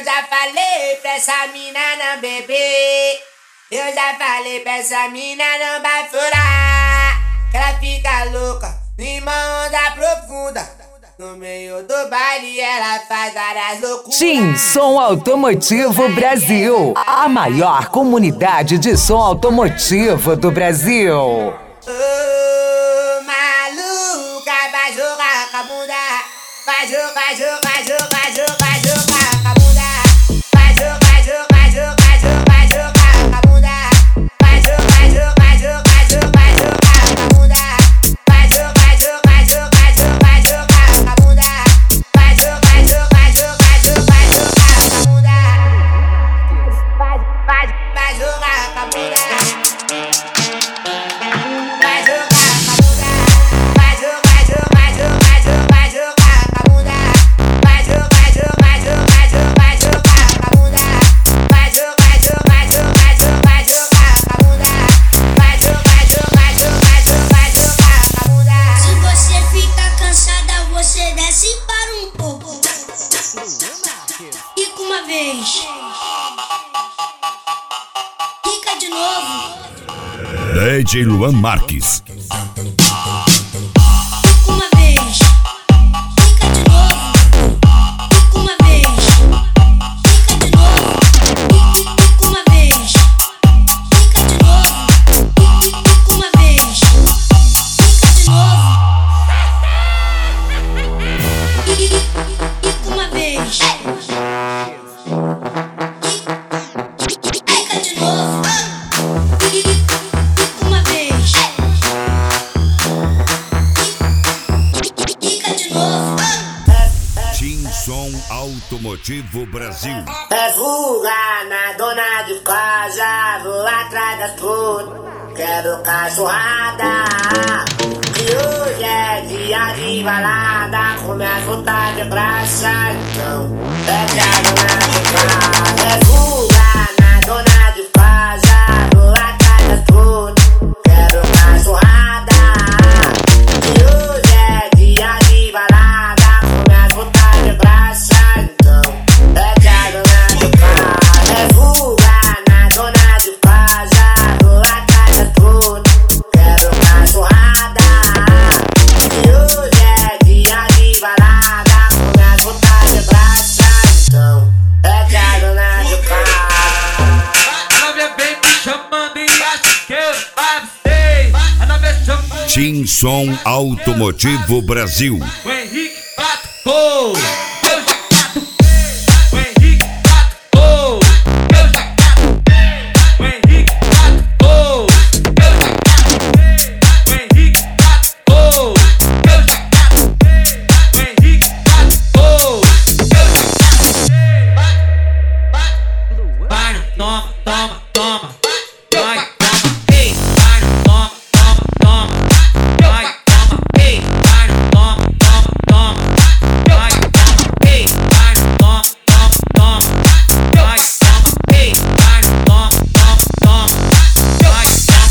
Eu já falei pra essa mina não beber. Eu já falei pra essa mina não bafurar. Que ela fica louca, numa onda profunda. No meio do baile ela faz várias loucuras. Tim Som Automotivo Brasil, a maior comunidade de som automotivo do Brasil. Ô, maluca, vai jogar com a bunda. Vai jogar, vai jogar, vai jogar, vai jogar, vai jogar com a bunda. Vai jogar, vai jogar, vai jogar, vai jogar, vai jogar com a bunda. Vai jogar, vai jogar, vai jogar, vai jogar, vai jogar com a bunda. Vai jogar, vai jogar, vai jogar, vai jogar, vai jogar com a bunda. Vai jogar, vai jogar, vai jogar, vai jogar, vai jogar com a bunda. Vai jogar com a bunda. Fica de novo. DJ Luan Marques. Uma vez. Fica de novo. Uma vez. Fica de novo. Uma vez. Fica de novo. Uma vez. Fica de novo. Uma vez. Tim Som Automotivo Brasil. É fuga na dona de casa, vou atrás das putas, quero cachorrada. Que hoje é dia de balada, com minhas putas de graça, então é que a dona de casa. É fuga na dona de casa, vou atrás das putas, quero cachorrada. Que hoje é dia de balada, com minhas putas de graça, então é que a dona de casa. É fuga na dona de casa, vou atrás das putas, quero cachorrada. Que hoje é dia de balada, com minhas putas de graça, então é que a dona de casa. A minha vem me chamando e acho que eu avistei. A nave chamou Tim Som Automotivo Brasil. o Henrique Batucou. Eu já catuquei. O Henrique Batucou. Eu já catuquei. O Henrique Batucou. Eu já catuquei. O Henrique Batucou. Eu já catuquei. O Henrique Batucou. Eu já catuquei. Vai, toma, toma, toma. Vai, toma, ei. Vai, toma, toma, toma. Vai, toma, ei. Vai, toma, toma, toma. Vai, toma, ei. Vai, toma, toma, toma. Vai, toma, ei. Vai, toma, toma, toma. Vai,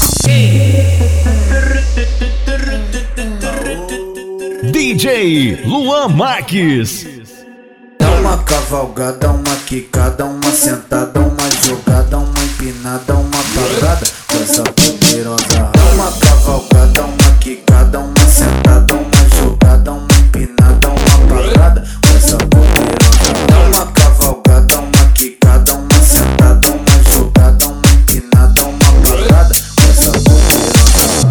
toma, ei. DJ Luan Marques. Dá uma cavalgada, uma quicada, uma sentada, uma jogada, uma empinada, uma parada com essa poderosa. Dá uma cavalgada, uma quicada, uma sentada, uma jogada, uma empinada, uma parada com essa poderosa. Dá uma cavalgada, uma quicada, uma sentada, uma jogada, uma empinada, uma parada com essa poderosa.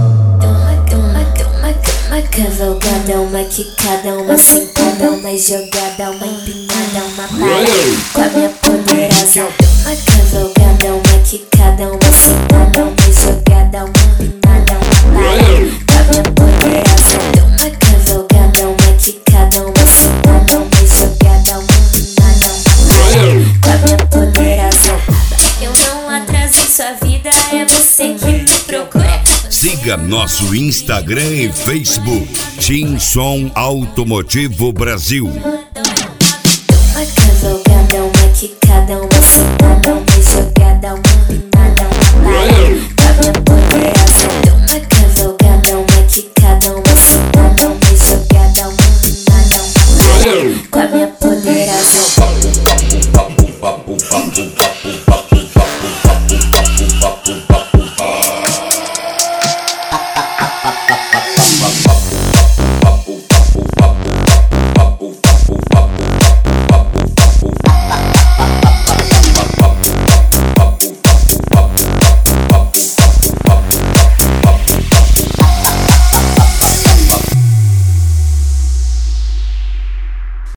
Uma cavalgada, uma quicada, uma sentada, uma jogada, uma empinada, uma parada com a minha poderosa. Uma cavalgada, uma quicada, uma sentada, uma jogada, uma empinada, uma parada com a minha poderosa. Uma cavalgada, uma quicada, uma sentada, uma jogada, uma empinada, uma parada com a minha poderosa. Eu não atraso sua vida, é você que me procura. Siga nosso Instagram e Facebook. Tim Som Automotivo Brasil. Uma cavalgada, uma quicada, uma sentada, uma jogada, uma